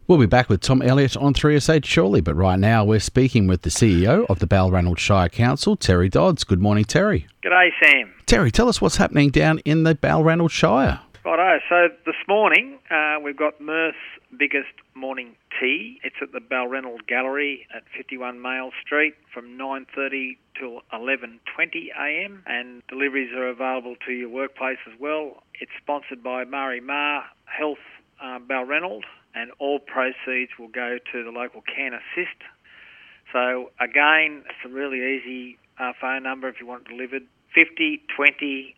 We'll be back with Tom Elliott on 3SH shortly, but right now we're speaking with the CEO of the Balranald Shire Council, Terry Dodds. Good morning, Terry. G'day, Sam. Terry, tell us what's happening down in the Balranald Shire. Righto, so this morning we've got Mirth's biggest morning tea. It's at the Balranald Gallery at 51 Mail Street from 9:30 till 11:20am, and deliveries are available to your workplace as well. It's sponsored by Murray Ma Health Balranald, and all proceeds will go to the local Can Assist. So again, it's a really easy phone number if you want it delivered. 50 20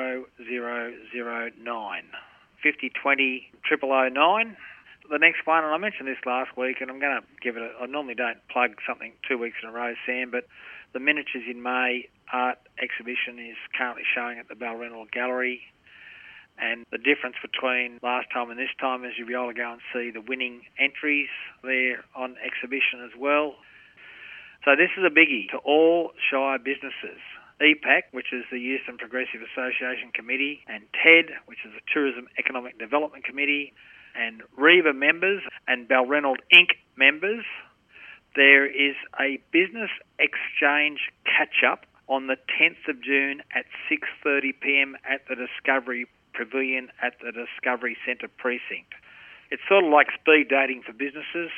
0009. 50 20 0009. The next one, and I mentioned this last week, and I'm going to give it I normally don't plug something 2 weeks in a row, Sam, but the Miniatures in May art exhibition is currently showing at the Balranald Gallery. And the difference between last time and this time is you'll be able to go and see the winning entries there on exhibition as well. So this is a biggie to all Shire businesses. EPAC, which is the Youth and Progressive Association Committee, and TED, which is the Tourism Economic Development Committee, and REVA members and Balranald Inc. members. There is a business exchange catch-up on the 10th of June at 6:30pm at the Discovery Pavilion at the Discovery Centre Precinct. It's sort of like speed dating for businesses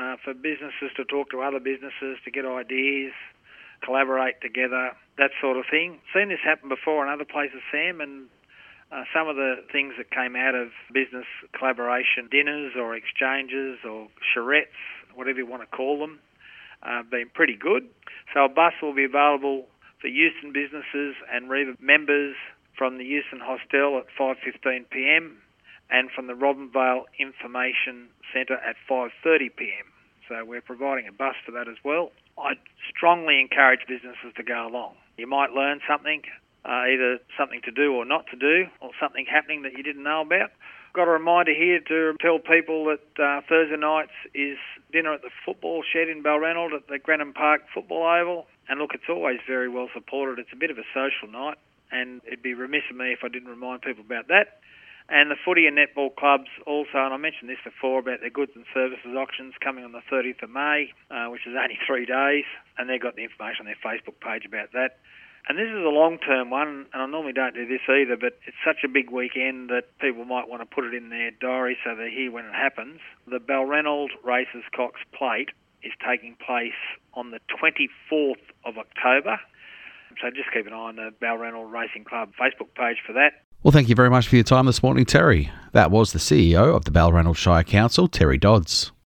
to talk to other businesses, to get ideas, collaborate together, that sort of thing. Seen this happen before in other places, Sam, and some of the things that came out of business collaboration dinners or exchanges or charrettes, whatever you want to call them, been pretty good. So a bus will be available for Euston businesses and REVA members from the Euston Hostel at 5:15pm and from the Robinvale Information Centre at 5:30pm. So we're providing a bus for that as well. I'd strongly encourage businesses to go along. You might learn something, either something to do or not to do, or something happening that you didn't know about. Got a reminder here to tell people that Thursday nights is dinner at the football shed in Balranald at the Granham Park Football Oval. And look, it's always very well supported. It's a bit of a social night, and it'd be remiss of me if I didn't remind people about that. And the footy and netball clubs also, and I mentioned this before about their goods and services auctions coming on the 30th of May, which is only 3 days, and they've got the information on their Facebook page about that. And this is a long-term one, and I normally don't do this either, but it's such a big weekend that people might want to put it in their diary so they're here when it happens. The Balranald Races Cox Plate is taking place on the 24th of October. So just keep an eye on the Balranald Racing Club Facebook page for that. Well, thank you very much for your time this morning, Terry. That was the CEO of the Balranald Shire Council, Terry Dodds.